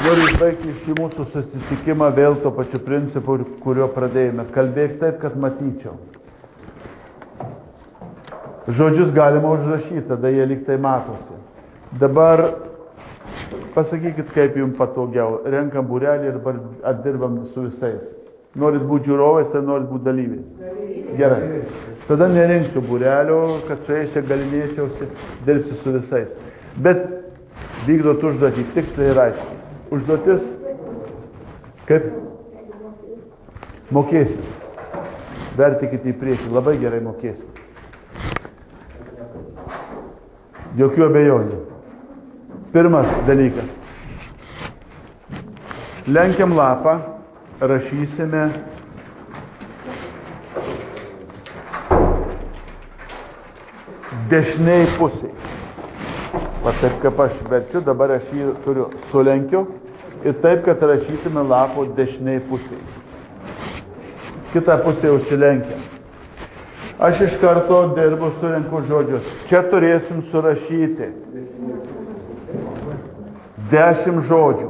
Noriu išbaigti šį mūsų susitikimą vėl to pačiu principu, kurio pradėjome. Kalbėk taip, kad matyčiau. Žodžius galima užrašyti, tada jie lyg tai matosi. Dabar pasakykit, kaip jums patogiau. Renkam būrelį ir atdirbam su visais. Norit būti žiūrovais ar norit būti dalyviais? Gerai. Tada nerinksiu būrelio, kad su jais čia galinėčiausi, dirbsiu su visais. Bet vykdot užduotį tiksliai ir aiškiai. Užduotis, kaip mokėsit. Vertikite į priekį, labai gerai mokėsit. Jokių abejonių. Pirmas dalykas. Lenkiam lapą, rašysime dešiniai pusiai. Va taip, kaip aš verčiu, dabar aš jį turiu sulenkiu ir taip, kad rašysime lapo dešiniai pusiai. Kitą pusę užsilenkiam. Aš iš karto dirbu, surenku žodžius. Čia turėsim surašyti 10 žodžių.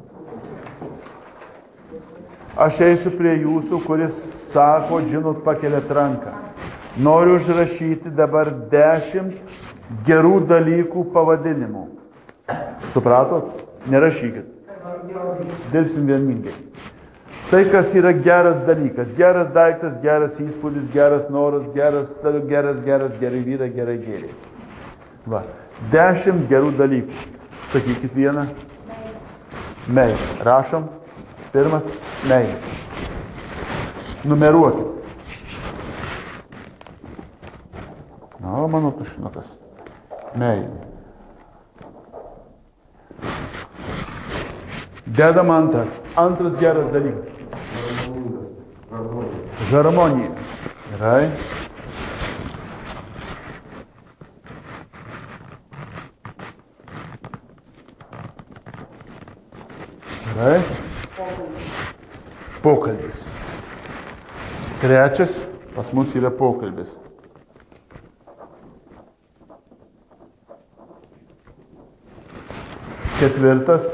Aš eisiu prie jūsų, kuris sako, žinot, pakeliat ranką. Noriu užrašyti dabar 10 gerų dalykų pavadinimų. Supratot? Nerašykit. Dirbsim vieningai. Tai, kas yra geras dalykas, geras daiktas, geras įspūdis, geras noras, geras, gerai vyrai, gerai gėriai. Va. 10 gerų dalykų. Sakykit vieną. Meilė. Rašom. Pirmas. Meilė. Numeruokit. Na, mano tušinukas. Meilė. Dedam antras. Antras geras dalykas. Harmonija. Gerai. Gerai. Pokalbis. Trečias, pas mus yra pokalbis. Ketvirtas,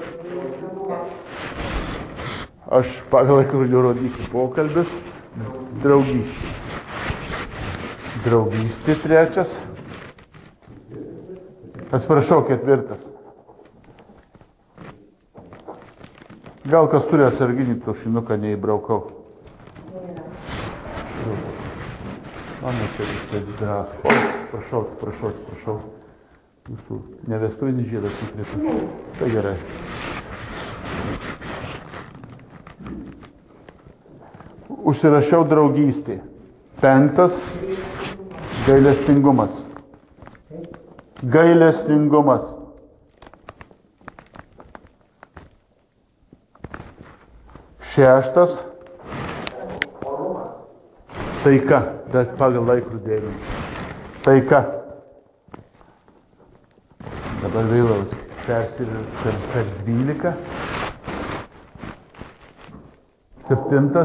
aš pagal laikrodžio rodysiu pokalbis, draugystė. Draugystė trečias. Atsiprašau, ketvirtas. Gal kas turi atsarginį tušinuką, neįbraukau. Mano čia visai drąs. O, prašau. Jūsų nevestuvinis žiedas nukrito. Tai gerai. Užsirašiau draugystį. 5. Gailestingumas. Gailestingumas. 6. Taika. Bet pagal laikrodėlį. Taika. Dabar vėl persirinkti per 12. 7.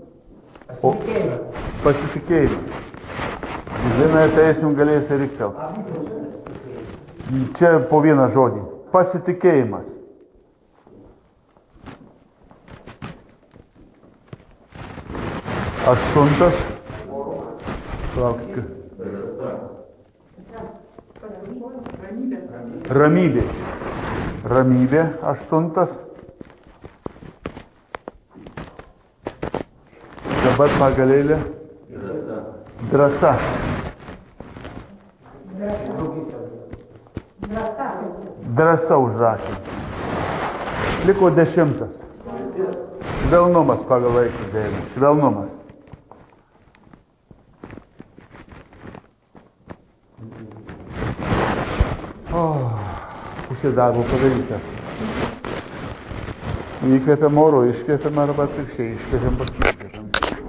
Pasitikėjimas. Vieną ateisim galėsi riktelt. Čia po vieną žodį. Pasitikėjimas. 8. Laukit. Ramybė. Ramybė. 8. Dabar pagalėlė. Drąsa. Drąsa užrašė. Liko 10. Švelnumas pagal laiką dėmė. Švelnumas. Pusė darbo padaryta. Įkvėpiam oro, iškvėpiam arba atvirkščiai, iškvėpiam paskirkvėpiam.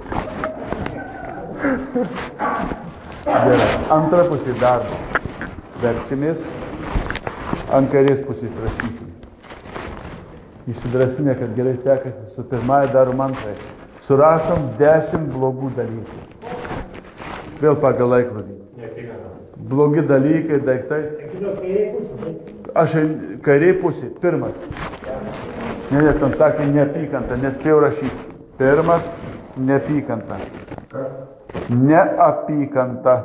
Gerai. Antra pusė darbo. Verčimės. Ant kairės pusės rašysim. Įsidrasinę, kad gerai sekasi, su pirmąja darom antrai. Surašom 10 blogų dalykų. Vėl pagal laikrodį. Blogi dalykai, daiktai. Aš kairė pusė, pirmas. Ne, ten sakė neapykanta, nespėjau rašyti. Pirmas – neapykanta. Neapykanta.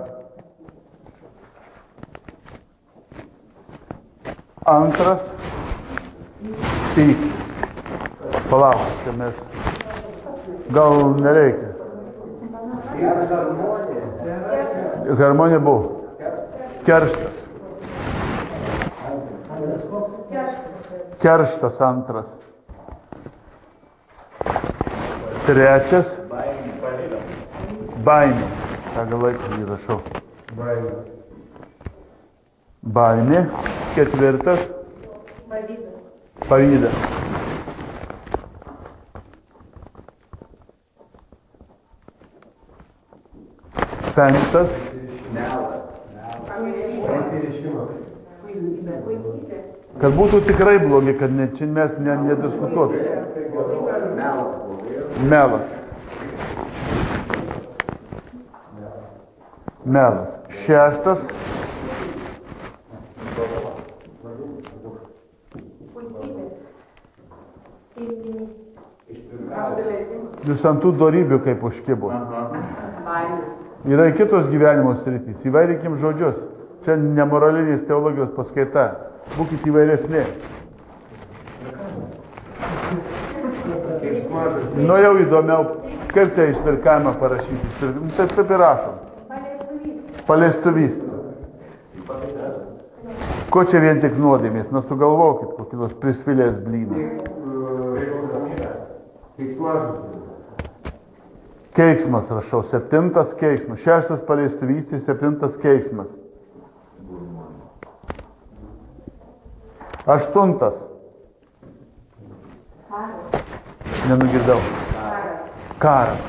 Antras – pyktis. Palauk, čia mes. Gal nereikia. Harmonija buvo. Kerštas. Kerštas antras. Trečias. Baimė. Ką gal laiką įrašau. Baimė. Ketvirtas. Pavydas. Penktas. Kad būtų tikrai blogi, kad čia mes nediskutuotume. Melas. Melas. Šeštas. Jūs ant tų dorybių kaip užkibo. Yra kitos gyvenimo sritys. Įvairikim žodžius. Čia nemoralinės teologijos paskaita. Būkit įvairesni. Nu jau įdomiau, kaip tai ištvirkavimą parašyti. Taip ir rašom. Paleistuvystė. Ko čia vien tik nuodėmės? Nu sugalvokit kokį nors prisvilės blyną. Keiksmas rašau. Septintas keiksmas. Šeštas paleistuvystė, septintas keiksmas. Aštuntas. Nenugirdau. Karas.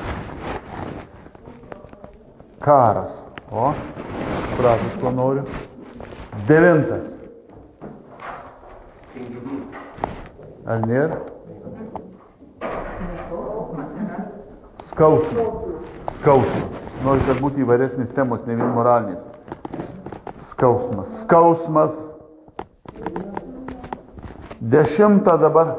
Karas. O, supratus, ko noriu. Devintas. Ar nėra? Skausmas. Skausmas. Noriu, kad būtų įvairesnis temos, ne vien moralinės. Skausmas. Skausmas. Dešimtą dabar.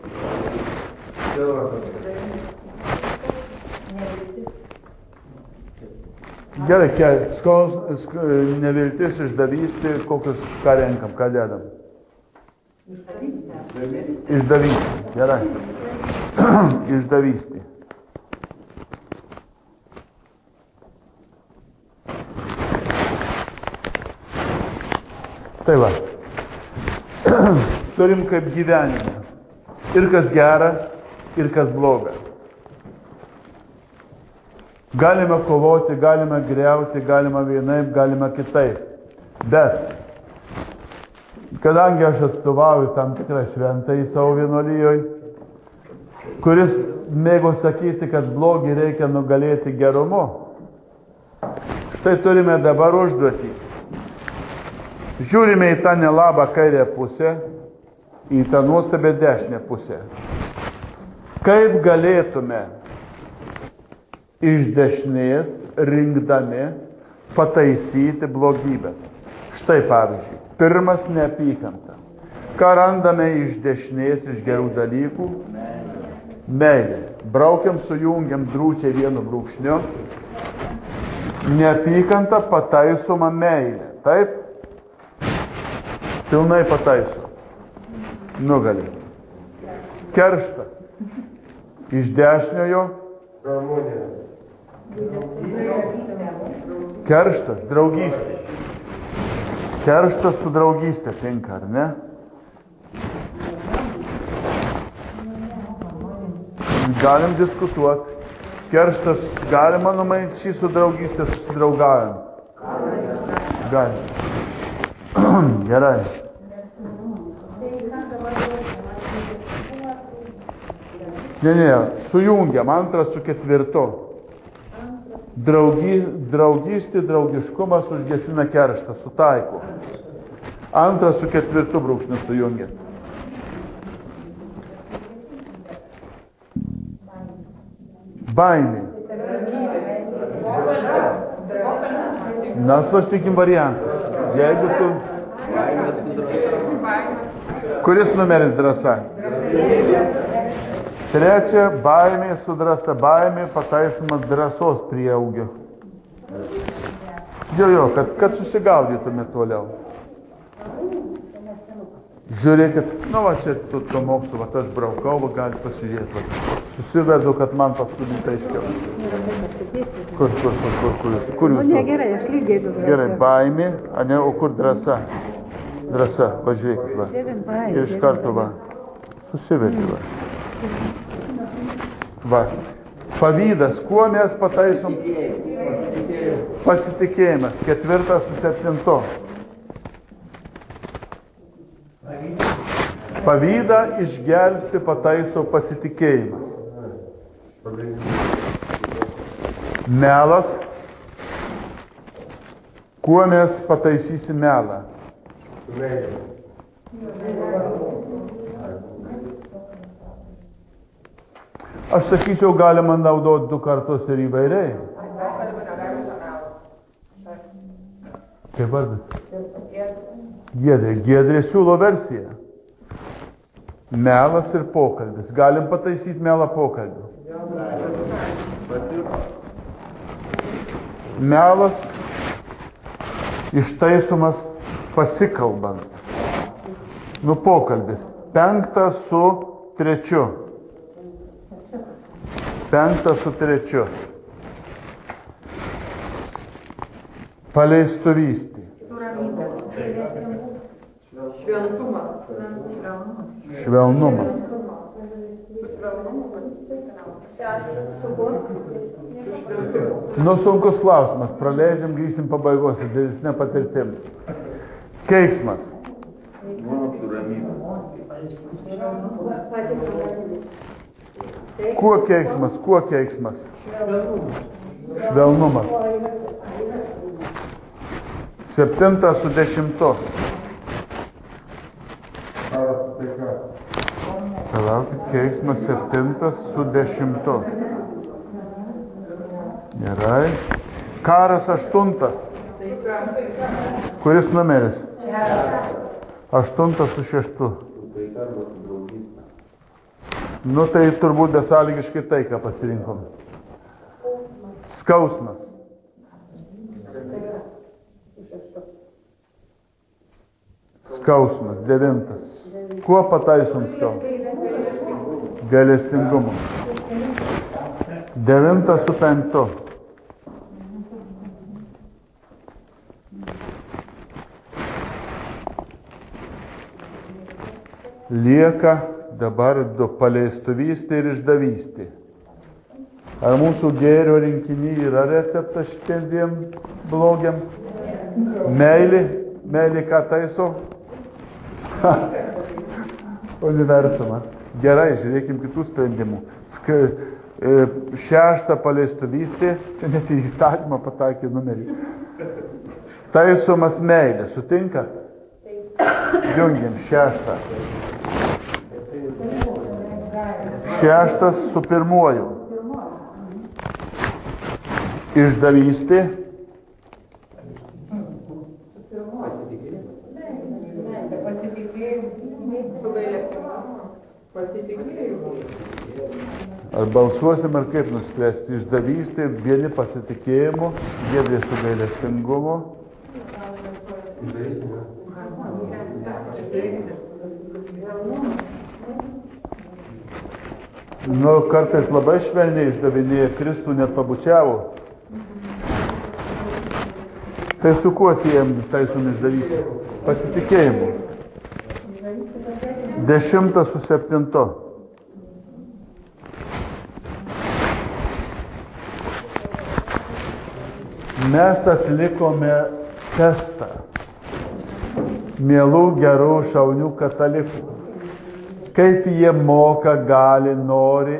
Gerai, neviltis, išdavystė, kokius ką renkam, ką dedam? Išdavystė. Gerai. Išdavystė. Tai va. Turim kaip gyvenime. Ir kas gera, ir kas bloga. Galima kovoti, galima griauti, galima vienaip, galima kitaip. Bet, kadangi aš atstovauju tam tikrą šventąjį savo vienuolijoj, kuris mėgo sakyti, kad blogį reikia nugalėti gerumu, štai turime dabar užduotį. Žiūrime į tą nelabą kairę pusę, į tą nuostabę dešinę pusę. Kaip galėtume iš dešinės rinkdami pataisyti blogybės? Štai pavyzdžiui, pirmas neapykanta. Ką randame iš dešinės, iš gerų dalykų? Meilė. Braukiam, sujungiam drūčiai vienu brūkšniu. Neapykanta pataisoma meilė. Taip? Pilnai pataiso. Nugali. Kerštas. Iš dešiniojo. Kerštas, draugystė. Kerštas su draugystė tinka, ar ne? Galim diskutuoti. Kerštas galima numaišyti su draugystė, su draugavimu. Galim. Gerai. Ne, sujungiam antras su ketvirtu. Draugystė, draugiškumas užgesina kerštą, sutaiko. Antras su ketvirtu brūkšniu sujungia. Baimė. Na, svarstykim variantus. Jeigu tu... Kuris numeris drąsa? Trečia, baimė su drąsa. Baimė pataisomas drąsos prieaugio. Jo, kad susigaudytume toliau. Žiūrėkit, va čia to mokslo, va tas braukau, va gali pasižiūrėti, va. Susivedu, kad man paskui būtų aiškiau. Kur jūs? Negerai, aš lygiai du. Gerai, baimė, o kur drąsa? Drąsa, važiuokit, va. Ir iš karto, va. Susivedi, va. Va. Pavydas, kuo mes pataisom? Pasitikėjimas. 4 su 7. Pavydą išgelbsti pataiso pasitikėjimas. Melas. Kuo mes pataisysim melą? Aš sakyčiau, galima naudoti 2 kartus ir įvairiai. Kaip vardas? Giedrė siūlo versiją. Melas ir pokalbis. Galim pataisyti melą pokalbiu. Melas ištaisomas pasikalbant. Pokalbis. 5 su 3. 5 su 3. Paleistuvystė. Švelnumas. Sunkus klausimas. Praleidžiam, grįžtim pabaigos, didesnė patirtim. Keiksmas. Kuo keiksmas? Švelnumas. 7 su 10. Palaukit, keiksmas 7 su 10. Gerai. Karas 8. Kuris numeris? 8 su 6. Tai turbūt besąlygiškai tai, ką pasirinkom. Skausmas. Skausmas, 9. Kuo pataisom skausmą? Gailestingumu. 9 su 5. Lieka dabar 2 paleistuvystė ir išdavystė. Ar mūsų gėrio rinkiny yra receptas šitiem 2 blogiam? Meilė ką taiso? Universumas. Gerai, žiūrėkim kitų sprendimų. 6 paleistuvystė, čia net į įstatymą patakė numerį. Taisomas meilė, sutinkat? Jungiam 6. 6 su 1. Išdavystė. Ar balsuosim, ar kaip nuspręsti? Išdavystė, vieni pasitikėjimu, Giedrė su gailestingumu. Kartais labai švelniai išdavinėja, Kristų net pabučiavo. Tai su kuo siejam taisom išdavystė? Pasitikėjimu. 10 su 7. Mes atlikome testą mielų, gerų, šaunių katalikų. Kaip jie moka, gali, nori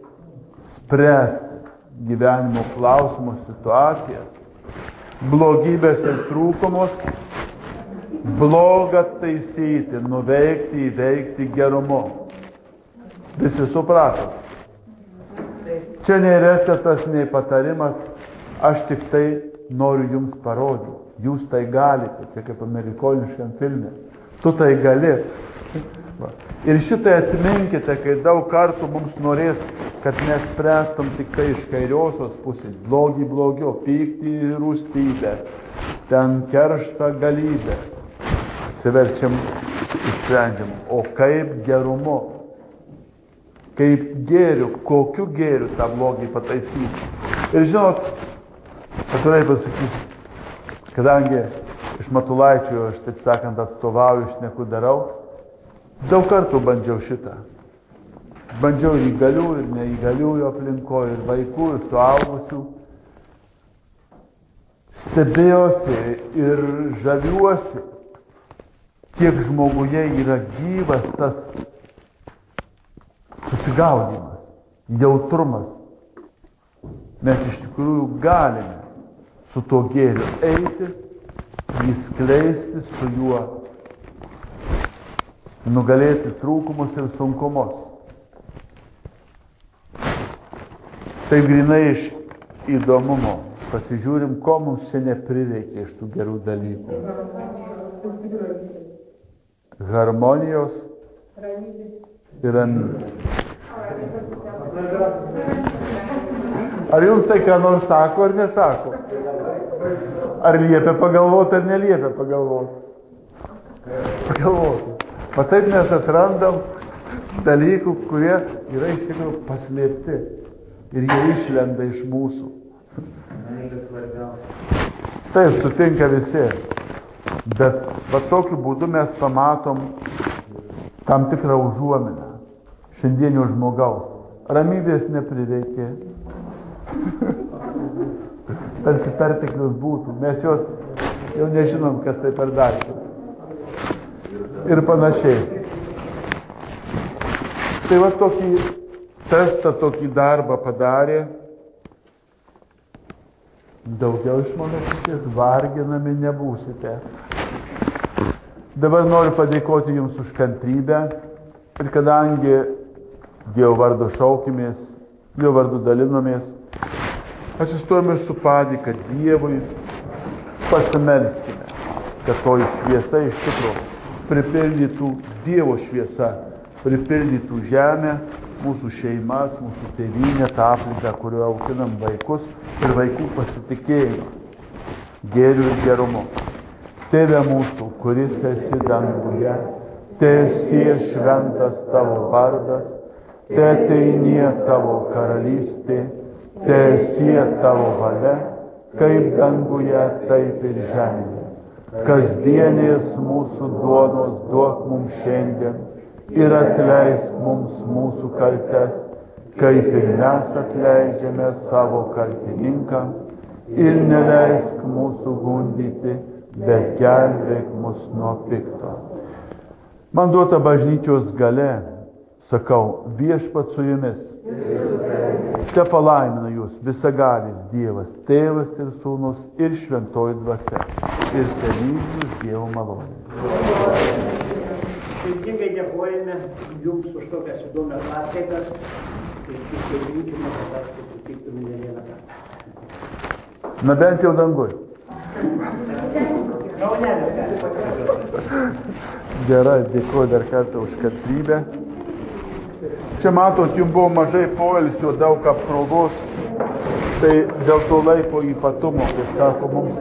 spręsti gyvenimo klausimus, situacijas, blogybės ir trūkumus, blogą taisyti, nuveikti, įveikti gerumu. Visi suprato. Čia nei receptas, nei patarimas, aš tik tai noriu jums parodyti. Jūs tai galite, čia kaip amerikoniškam filme. Tu tai gali. Ir šitai atminkite, kai daug kartų mums norės, kad mes spręstum tik tai iš kairiosios pusės. Blogį blogio, pyktį rūstybę, ten kerštą galybę. Atsiverčiam, išsprendžiam. O kaip gerumu, kaip gėriu, kokiu gėriu tą blogį pataisyti. Ir žinot, atvirai pasakysiu, kadangi iš Matulaičio, aš taip sakant, atstovauju, aš neku darau, daug kartų bandžiau šitą. Bandžiau ir įgalių, ir neįgaliųjų aplinkoje, ir vaikų, ir suaugusių. Stebėjosi ir žaviuosi, kiek žmoguje yra gyvas tas susigaudimas, jautrumas. Mes iš tikrųjų galime su tuo gėriu eiti, jį skleisti, su juo nugalėti trūkumus ir sunkumus. Tai grinai iš įdomumo. Pasižiūrim, ko mums čia neprireikia iš tų gerų dalykų. Harmonijos ir ramybės. Ar jums tai ką nors sako ar nesako? Ar liepia pagalvoti ar neliepia pagalvoti? Pagalvoti. O taip mes atrandam dalykų, kurie yra iš tikrųjų paslėpti ir jie išlenda iš mūsų. Taip, sutinka visi. Bet va tokiu būdu mes pamatom tam tikrą užuominą šiandienio žmogaus. Ramybės neprireikė. Tarsi perteklius būtų. Mes jos jau nežinom, kas tai per daiktas. Ir panašiai. Tai va tokį testą, tokį darbą padarė. Daugiau iš mano pusės varginami nebūsite. Dabar noriu padėkoti jums už kantrybę. Ir kadangi Dievo vardu šaukimės, Dievo vardu dalinomės, atsistojame su padėka Dievui, pasimelskime, kad toji šviesa iš tikrųjų pripildytų Dievo šviesa, pripildytų žemę, mūsų šeimas, mūsų tėvynę, tą aplinką, kurioje auginam vaikus ir vaikų pasitikėjimą, gėriu ir gerumu. Tėve mūsų, kuris esi danguje, teesie šventas tavo vardas, teateinie tavo karalystė, teesie tavo valia, kaip danguje, taip ir žemėje. Kasdienės mūsų duonos duok mums šiandien ir atleisk mums mūsų kaltes, kaip ir mes atleidžiame savo kaltininkams ir neleisk mūsų gundyti, bet gelbėk mus nuo pikto. Man duota bažnyčios galia, sakau, viešpats su jumis. Te palaimina jūs visagalis Dievas, Tėvas ir Sūnus ir Šventoji Dvasia. Ir telyjus Dievo malonė. Širdingai dėkojame jums už tokias įdomias paskaitas ir tik linkime, kad aš susitiktume ne vieną kartą. Na bent jau danguj. Gerai, dėkoju dar kartą už kantrybę. Čia matot, jums buvo mažai poilsio, daug apkrovos, tai dėl to laiko ypatumo, kaip sako mums.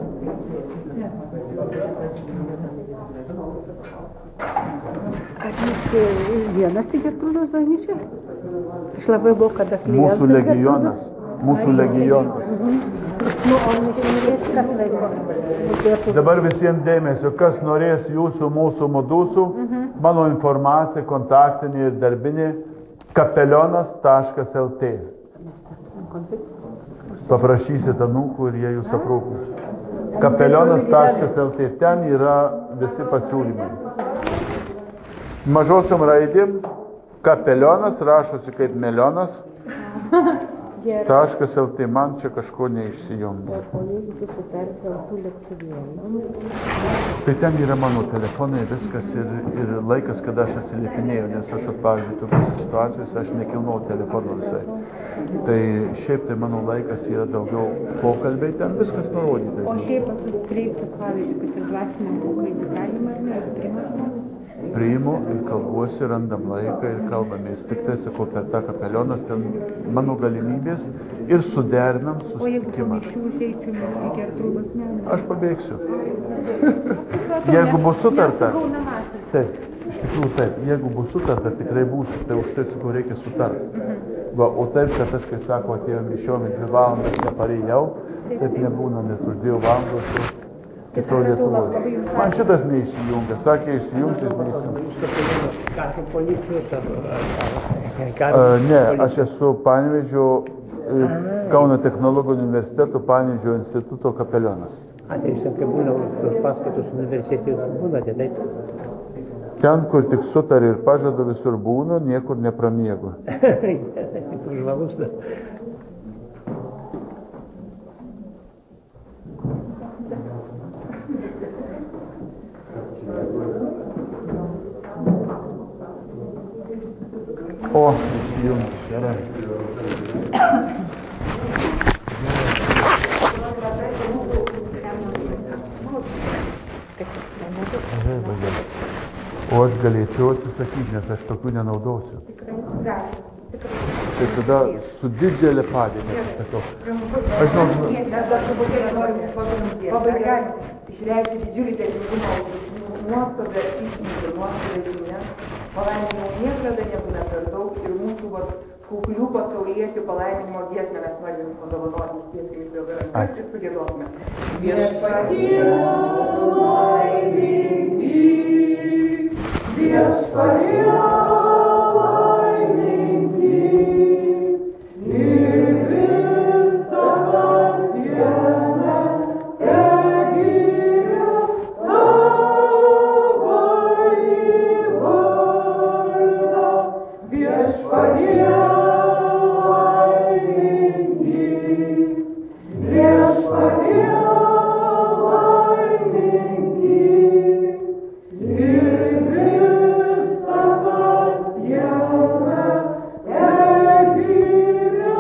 Ar jūs vienas tik Gertrūdos bažnyčia? Aš labai buvau kada klientas. Mūsų legionas. Mūsų legionas. Nu, o nežinės, kas laiko? Dabar visiems dėmesio, kas norės jūsų, mūsų, modusų, mano informacija, kontaktinė ir darbinė, kapelionas.lt. Paprašysit anūkų ir jie jūs aprūpins. Kapelionas.lt. Ten yra visi pasiūlymai. Mažosiom raidėm kapelionas rašosi kaip melionas. .lt. Man čia kažko neišsijungia. Tai ten yra mano telefonai, viskas ir laikas, kada aš atsiliepinėjau, nes aš, pavyzdžiui, tokios situacijos, aš nekilnau telefono visai. Tai šiaip tai mano laikas yra daugiau pokalbiai, ten viskas nurodyta. O šiaip kreiptis, pavyzdžiui, kad ir dvasinę pokalbį galima ar ne, primas žmogus? priimu ir kalbuosi, randam laiką ir kalbamės. Tik tai sakau, per tą kapelionas, ten mano galimybės ir suderinam O jeigu po susitikimą. mišių užeičiau į Gertrūdos namą? Aš pabėgsiu. Jeigu bus sutarta, taip, iš tikrųjų taip, jeigu bus sutarta, tikrai būsiu, tai už tai sakau, reikia sutarti. Va, o taip, kad aš, kai sako, atėjom mišiom 2 valandas neparėjau, taip nebūna, nes už 2 valandos jau kitoj Lietuvoje. Man šitas neįsijungia, sakė, įsijungs, jis neįsijungia. Karo policijos ar Ne, aš esu Panevėžio Kauno technologijų universiteto Panevėžio instituto kapelionas. Tai jūs ten, kai būna tos paskaitos universitete, būnate, taip? Ten, kur tik sutarė ir pažadu, visur būnu, niekur nepramiegu. Žvalus. O, įsijungs, gerai. O aš galėčiau atsisakyti, nes aš tokių nenaudosiu. Tai tada su didelė padėtė atsisakau. Aš žinau, Pabaiga išreiškia didžiulį dėkingumą už nuostabią išmintį, nuostabią žinią. Palaiminimo niekada nebūna per daug ir mūsų kuklių pasauliečių palaiminimo giesmę mes norime padovanoti tiesiai iš Dievo rankas ir sugėdosime. Viešpatie laimingi, viešpatie laimingi, ir visą dieną tegiria tavąjį vardą. Viešpatie laimingi, viešpatie laimingi, ir visą dieną tegiria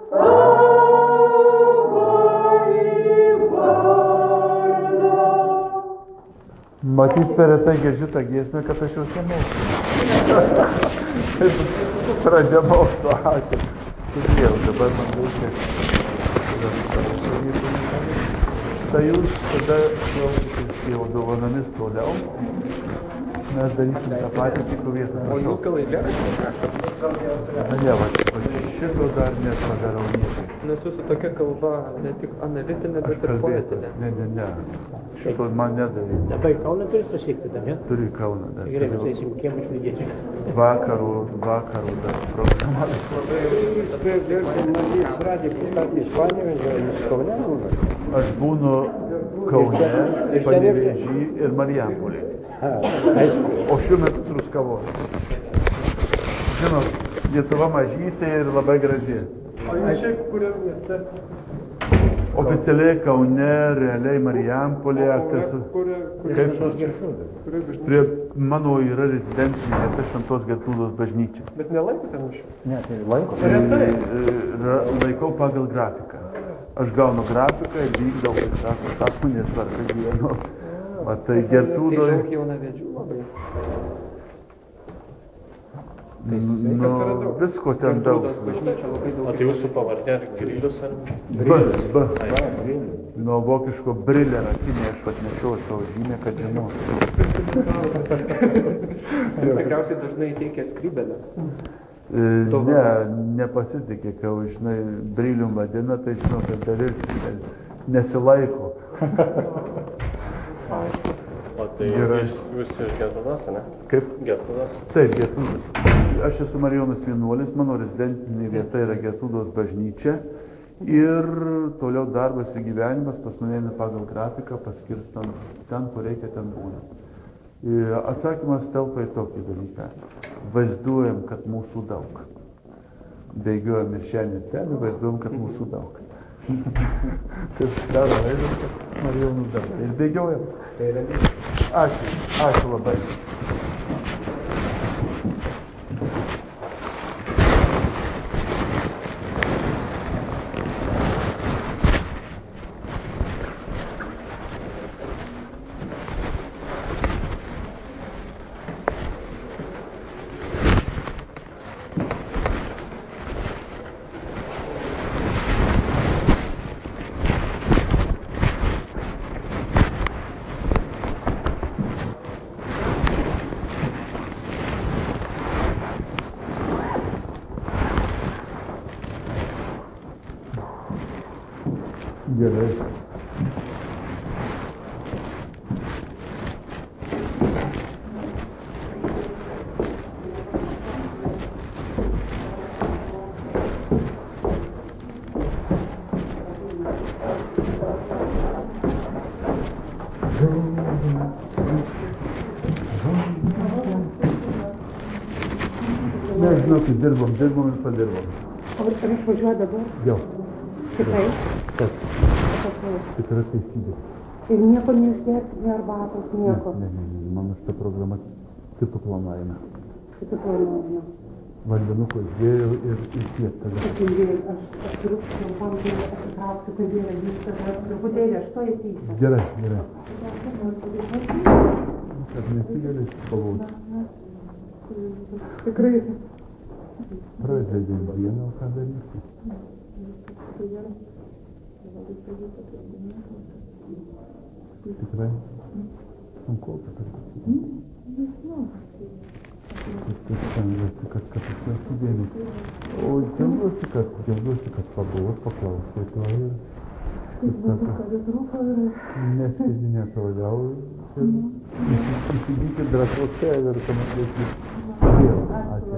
tavąjį vardą. matyt, per retai girdžiu tą giesmę, kad aš jau semausiu. Pradėjau su ačiū. Sudėjau, dabar man reikia. Tai jūs tada klausysitės Dievo dovanomis toliau. Mes darysim tą patį, tik vietą. O jūs gal eilėraštį rašot? Ne, va, šito dar nepadarau niekaip. Nes jūsų tokia kalba ne tik analitinė, Aš bet ir kalbėsiu. poetinė. Ne. Šito man nedavė. Dabar į Kauną turit pasiekti dar, ne? Turiu į Kauną dar. Gerai, mes eisim kiem išlydėti. Vakarų dar programa. Aš būnu Kaune, Panevėžy ir Marijampolėje. O šiuo metu Truskavos. Žinot, Lietuva mažytė ir labai graži. O jūs šiaip kuriam mieste? Oficialiai Kaune, realiai Marijampolėje. Kaip prie mano yra rezidencinė vieta Šventos Gertrūdos bažnyčia. Bet nelaikote mišių? Ne, tai laikau pagal grafiką. Aš gaunu grafiką ir vykdau, kaip sako, nesvarbu vieno. O tai Gertrūdoje... Daug jaunavedžių labai. Visko ten daug. Bažnyčia labai daug. O tai jūsų pavardė ar Grilius ar... B. Nuo vokiško brilė rakinė aš atnešiau savo žymę, kad žinau. Tikriausiai dažnai teikia skrybelės. Ne, nepasitikė, kai žinai, brilium vadina, tai žinau, kad dar ir nesilaiko. O tai jūs iš Gertrūdos, ne? Kaip? Gertrūdos. Taip, Gertrūdos. Aš esu Marijonas vienuolis, mano rezidentinė vieta yra Gertrūdos bažnyčia ir toliau darbas ir gyvenimas pas mane eina pagal grafiką, paskirstant ten, kur reikia, ten būna. Atsakymas telpa į tokį dalyką. Vaizduojam, kad mūsų daug. Bėgiojam ir šiandien ten, vaizduojam, kad mūsų daug. Taip daro vaizdas, kad Marijonų daug. Ir bėgiojam. Ačiū labai. Gerai. Nežinau, kai dirbom ir padirbom. O ar išvažiuoja dabar? Jau. Tikrai? Taip. Tikrai teisybė. Ir nieko neišgerti, ne arbatos, nieko. Ne. Mano šita programa kitų planuojame. Kitų planuojame. Vandenuko išgėjau ir tiek tada. Aš turiu trumpam dėlį atsitraukti, kad dėlį viską, truputėlį aš to įteisiu. Gerai. Kad nesigerai pavauti. Tikrai. Pražaidėm dieną, o ką darysi? Tikrai? Sunku, kad stengiuosi, kad atkreipsiu dėmesį. O džiaugiuosi, kad pabuvot, paklausai to ir nesižinė toliau ir įsigyti drąsos ir pamatyti Dievo. Ačiū.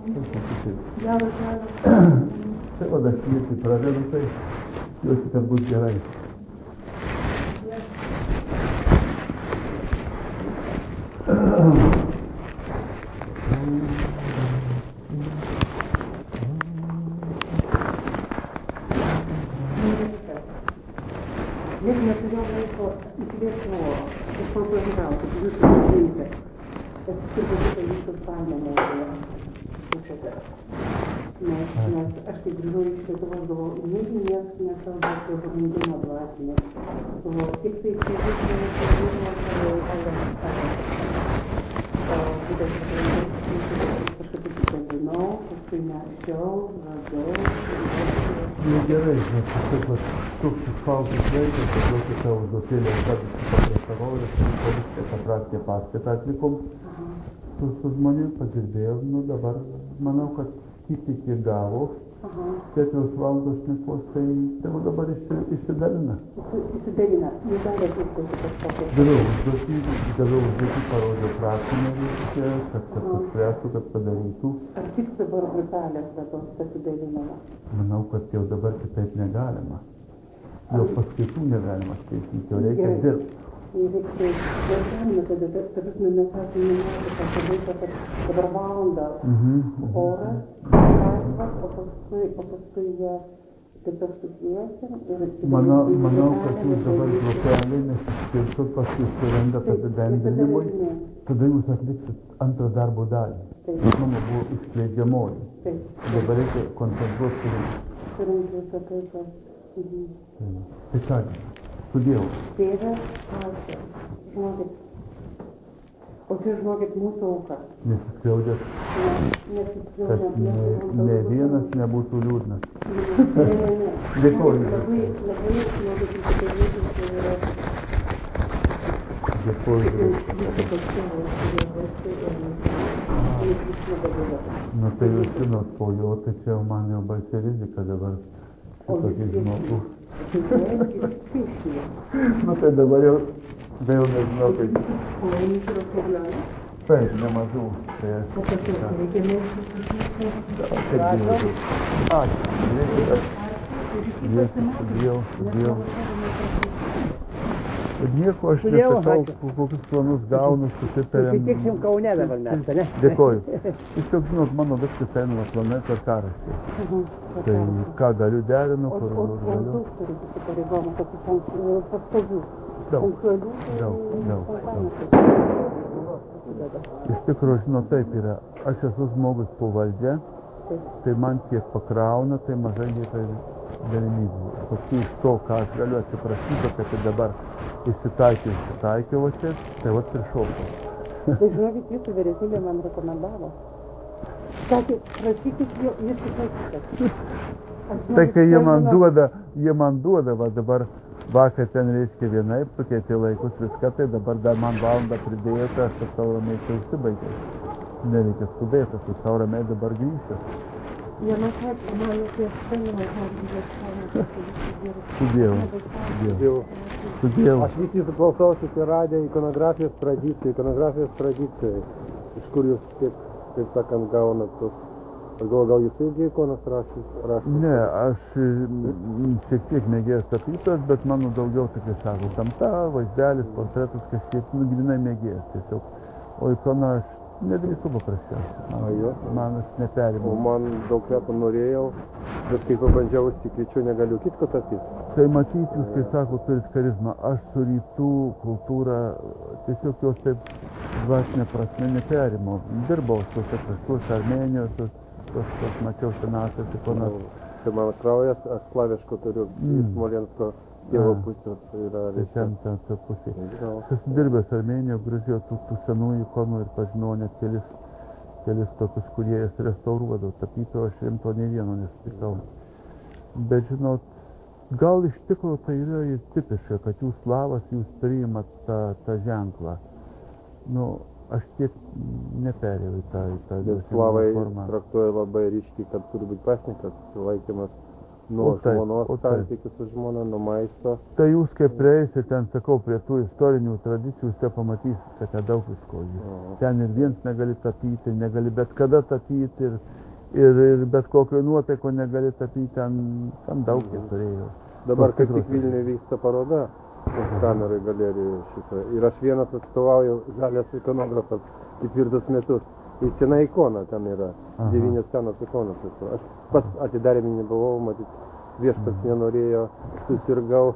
Tai va, aš jį pradedu, tai tikiuosi, kad bus gerai. Net neturėjau laiko įkvėpti oro, aš papažinauti, jūsų padaryti. Esu turbūt jūsų faina mokėja. Nes aš kai grįžau iš Lietuvos galvojau, niekas nekalba apie brandumą dvasinę. Tik tai kažkaip įsikabinau, paskui neaiškiau, radau. Gerai, nes taip pat toks šaltas laikas, kad duoti tą užduotėlę, kad papriešavau ir viską paprašė paskaitą atlikom. Su žmonėm padirbėjom, dabar manau, kad kiek gavo, 4 valandos šnekos, tai dabar išsidalina. Išsidalina, jūs darėte kažkokią. Daviau užduotį, parodžiau prašymą reikia, kad paspręstų, kad padarytų. Ar tik dabar grupelės dabar pasidalinama? Manau, kad jau dabar kitaip negalima. Jau paskaitų negalima skaityti, jau reikia dirbti. Reikia, galime tada, mes esame numatę, kad dabar valandą oras, o paskui ją tiesiog sukviesim ir... Manau, kad jūs dabar grupelį nesiskirtų, paskui surenda apibendrinimui, tada jūs atliksit antrą darbo dalį. Mano buvo išskleidžiamoji. Dabar reikia koncentruoti surinkti visą tai, kas... Tai ką, su Dievu. Tėve, ačiū. Žinokit. O čia, žinokit, mūsų auka. Nesiskliaudėt. Kad ne vienas nebūtų liūdnas. Ne. Dėkoju. Labai noriu įsikalbėti, tai yra... Dėkoju. Nu tai jūs žinot, po jo, tai čia jau man jau baisi rizika dabar. Tokį žmogų. Nu tai dabar jau nežinau, kaip... Taip, nemažų. Ačiū. Dievu. Nieko aš nesakau, kokius planus gaunu, susitarėm. Susitiksim Kaune dabar mes, ne? Dėkoju. Tiesiog, žinot, mano viskas eina planai per karaštį. Tai ką galiu derinu, kur galiu. O daug turi įsipareigojimų, tokių pastovių. Daug. Iš tikrųjų, žinot, taip yra. Aš esu žmogus po valdžia, tai man kiek pakrauna, tai mažai lieka galimybių. Paskui iš to, ką aš galiu atsiprašyti, kad dabar išsitaikiau va čia, tai va prišokau. Tai žinokit, jūsų vyresnybė man rekomendavo. Sakė, prašykit, jis įsakytas. Tai kai jie man duoda, va dabar vakar ten reiškia vienaip, sukeitė laikus viską, tai dabar dar man valandą pridėjo, tai aš su sau ramiai čia užsibaigiau. Nereikia skubėti, su sau ramiai dabar grįžti. Vienas ačiū, man apie Stalino žodžius, Su Dievu. Su Dievu. Aš vis jūsų klausausi apie radiją ikonografijos tradicijai. Iš kur jūs, kaip sakant, gaunat tos... Aš galvoju, gal jūs irgi ikonas rašot? Ne, aš šiek tiek mėgėjas tapytojas, bet mano daugiau, tai kaip sako, gamta, vaizdelis, portretas, kažkiek, grynai mėgėjas tiesiog. O ikoną aš nedrįstu paprasčiausiai. Man aš neperimu. O man daug metų norėjau, bet kai pabandžiau užsikryčiu, negaliu kitko tapyti. Tai matyti, jūs, kai sako, turit charizmą. Aš su rytų kultūra tiesiog jos taip dvasinė prasme neperimu. Dirbau tuose kraštuose, Armėnijos, tos mačiau senasias ikonas. Tai mano kraujas, aš slaviško turiu, iš Smolensko tėvo pusės yra. Tai ten pusė. Aš esu dirbęs Armėnijoje, Gruzijoje, tų senų ikonų ir pažinau net kelis tokius, kurie jas restauruodavo. Tapytojų aš rimto nei vieno nesutikau. Bet žinot, gal iš tikrųjų tai yra ir tipiška, kad jūs slavas, jūs priimat tą ženklą. Nu, aš tiek neperėjau į tą slavai traktuoja labai ryškiai, kad turi būti pasnikas, laikymas nuo žmonos santykių su žmona, nuo maisto. Tai jūs kaip prieisite, ten sakau, prie tų istorinių tradicijų, jūs te pamatysite, kad ten daug visko. Ten ir viens negali tapyti, negali bet kada tapyti ir bet kokio nuotaiko negali tapyti, ten daug jie turėjo. Dabar kaip tik Vilniuje vyksta paroda, kamerai galerijoje šito. Ir aš vienas atstovauju žalias ikonografas 4 metus. Ir sena ikona ten yra, 9 senos ikonos. Aš pats atidarėme nebuvau, matyt, viešpats nenorėjo, susirgau.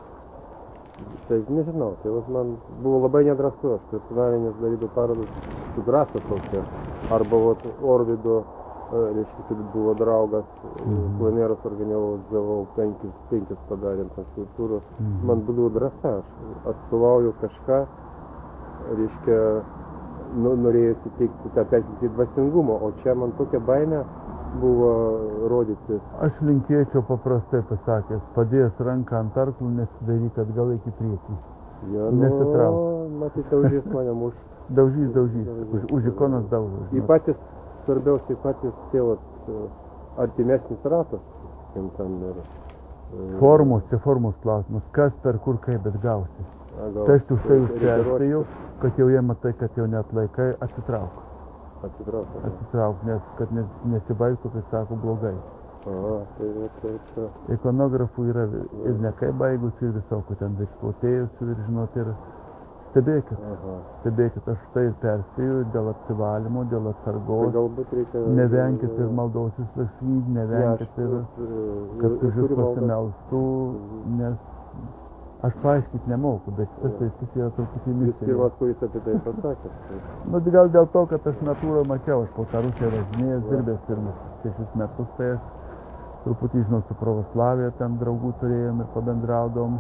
Tai nežinau, tai man buvo labai nedrąsu, aš personalinės darydavau parodas su drąsa tokia. Arba Orvido, reiškia, kad buvo draugas, planeras organizavau, 5 padarėm tą skulptūrą. Man buvo drąsa, aš atstovauju kažką, reiškia, norėjusi teikti tą perkelti dvasingumą, o čia man tokia baimė buvo rodyti. Aš linkėčiau paprastai pasakęs, padėjęs ranką ant arklų, nesidairyk atgal iki priekį. Nesitrauk. Matyt, daužys mane už. Daužys. Už ikonas daužys. Į patys, svarbiausiai patys tėvas artimesnis ratas. Formos klausimas. Kas per kur kaip, bet gausi. Tai aš už tai užperspėjau, kad jau jie matai, kad jau net laikai, atsitrauk, nes kad nesibaigtų, kai sako, blogai. Ikonografų yra ir nekai baigusių, ir visokių ten išplotėjusių, ir žinot, ir stebėkit, aš tai perspėju dėl apsivalymo, dėl atsargos, nevenkit ir maldos įslašvyd, nevenkit ir kad už jūs pasimelstų, nes aš paaiškit nemoku, bet šitas teisis yra truputį mistinė. Jūs pirmas, kuris apie tai pasakė? Nu, gal dėl to, kad aš natūrą mačiau, aš po tą Rusiją važinėjęs, dirbęs pirmus 6 metus, tai aš truputį, žinau, su pravoslavija ten draugų turėjom ir pabendraudom.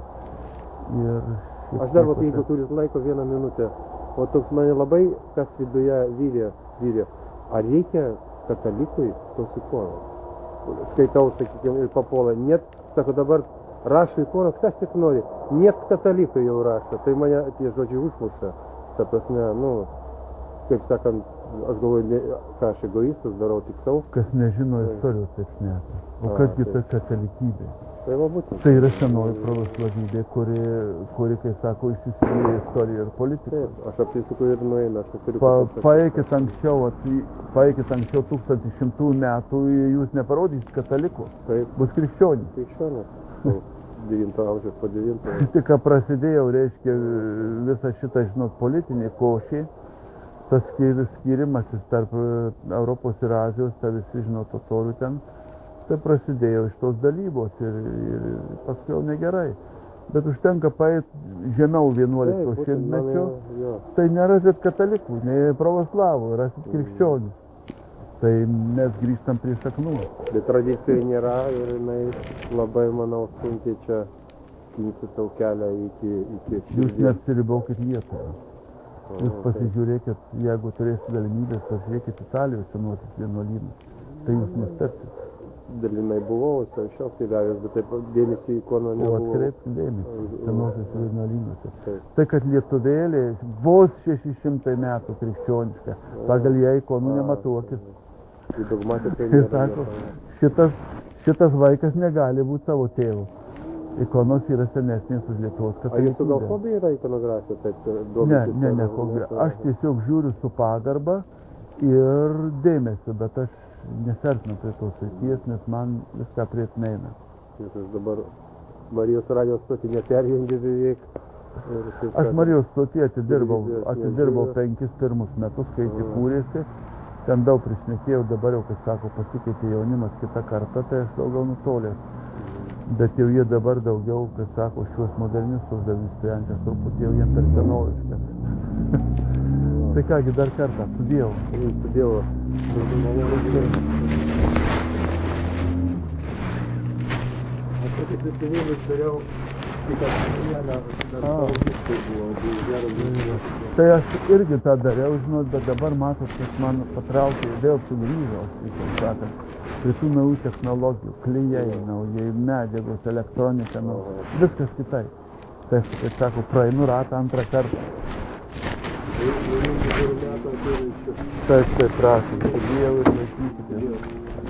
Aš dar, jeigu turit laiko 1 minutę, o toks mane labai, kas viduje vyrė, ar reikia katalikui tos ikonos? Skaitau, sakykime, ir papuola, net, sako, dabar rašo ikonas, kas tik nori, net katalikai jau rašo, tai mane tie žodžiai užmuša, ta prasme, kaip sakant, aš galvoju, ką aš egoistas darau tik savo. Kas nežino istorijos, taip šneka. O kasgi ta katalikybė? Tai va būtent. Tai yra senoji pravoslavybė, kuri, kai sako, išsisilieja istorija ir politika. Taip, aš apsisuku ir nueina, aš turiu paeikit anksčiau 1100 metų, jūs neparodysit katalikų, bus krikščionys. Krikščionys. 9 amžiaus po 9. Tik ką prasidėjo, reiškia, visą šitą, žinot, politinį košį, tas skyrimasis tarp Europos ir Azijos, tai visi, žinot, totorių ten, tai prasidėjo iš tos dalybos ir paskui jau negerai. Bet užtenka paėti žemiau 11 šimtmečio, tai nerasit katalikų, nei pravoslavų, rasit krikščionis. Tai mes grįžtam prie šaknų. Bet tradicijų nėra ir jinai labai, manau, sunkiai čia skinti tau kelią iki širdies. Jūs neapsiribaukit Lietuvą. Jūs pasižiūrėkit, jeigu turėsite galimybės, pasižiūrėkit Italijos senuosius vienuolynus. Tai jūs nustebsit. Dalinai buvau, anksčiau gavęs, bet taip dėmesį ikoną nebuvau. O atkreipkite dėmesį senuosius vienuolynuose. Tai, kad lietuvėlė vos 600 metų krikščioniška, pagal ją ikonų nematuokit. į dogmatiką Ir sako, šitas vaikas negali būti savo tėvu. Ikonos yra senesnės už Lietuvos A jūsų gal katalikybę. hobija yra ikonografija? Taip, Ne, aš tiesiog žiūriu su pagarba ir dėmesiu, bet aš nesartinu prie tos srities, nes man viską prieš neina. Nes aš dabar Marijos radijos stotį neperjungiu beveik. Aš Marijos stotį atidirbau 5 pirmus metus, kai tik kūrėsi. Ten daug prišnekėjau, dabar jau, kaip sako, pasikeitė jaunimas kitą kartą, tai aš daugiau nutolęs. Bet jau jie dabar daugiau, kaip sako, šiuos modernius uždavinius sprendžia, truputį jau jiem per senoviškas. Tai kągi, dar kartą, su Dievu. Su Dievu. Aš tokius prisiminimus dariau, tik vieną dar paauglystėj buvo geras. Tai aš irgi tą dariau, žinot, bet dabar matot, kas man patraukė, vėl sugrįžau, kaip sakant, prie tų naujų technologijų, klijai naujai, medžiagos, elektronika, viskas kitai. Tai aš, kaip sako, praeinu ratą antrą kartą. Taip, prašom, su Dievu ir laikykite.